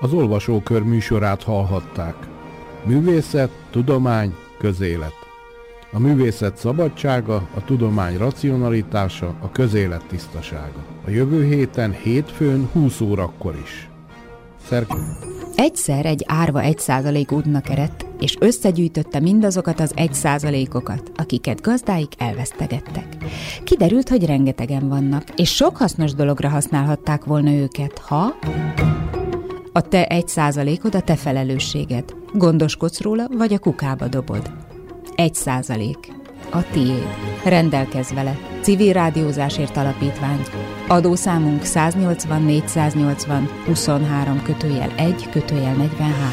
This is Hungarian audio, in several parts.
Az Olvasókör műsorát hallhatták. Művészet, tudomány, közélet. A művészet szabadsága, a tudomány racionalitása, a közélet tisztasága. A jövő héten, hétfőn, 20 órakor is. Egyszer egy árva 1% útnak eredt, és összegyűjtötte mindazokat az 1%-okat, akiket gazdáik elvesztegettek. Kiderült, hogy rengetegen vannak, és sok hasznos dologra használhatták volna őket, ha... A te 1%-od a te felelősséged. Gondoskodsz róla, vagy a kukába dobod. 1%. A tiéd. Rendelkezz vele. Civil Rádiózásért Alapítvány. Adószámunk 180 480 23/1/43.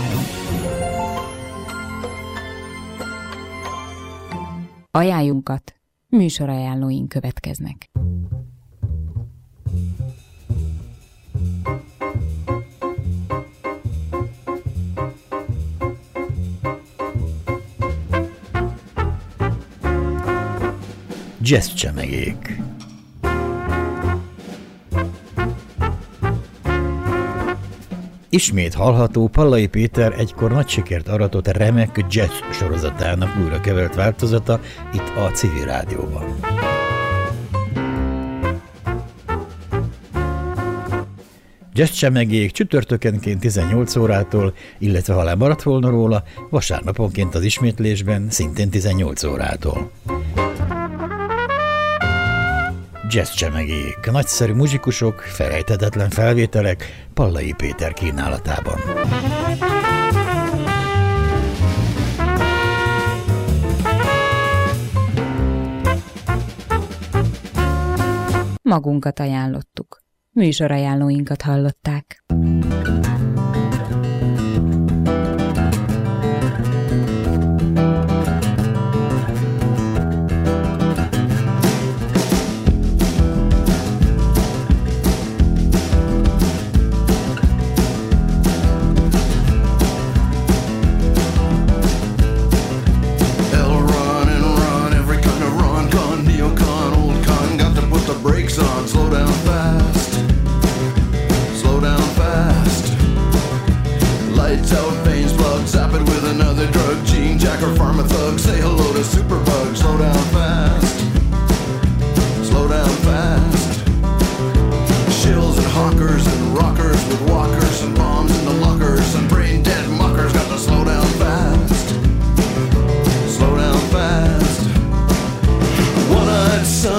Ajánljunkat. Műsorajánlóink következnek. Jazzcsemegék. Ismét hallható Pallai Péter egykor nagy sikert aratott remek jazz sorozatának újra kevert változata itt a Civil Rádióban. Jazzcsemegék csütörtökenként 18 órától, illetve ha lemaradt volna róla, vasárnaponként az ismétlésben szintén 18 órától. Jazzcsemegék, nagyszerű muzsikusok, felejthetetlen felvételek Pallai Péter kínálatában. Magunkat ajánlottuk. Műsorajánlóinkat hallották. Zap it with another drug, gene jacker, pharma thug, say hello.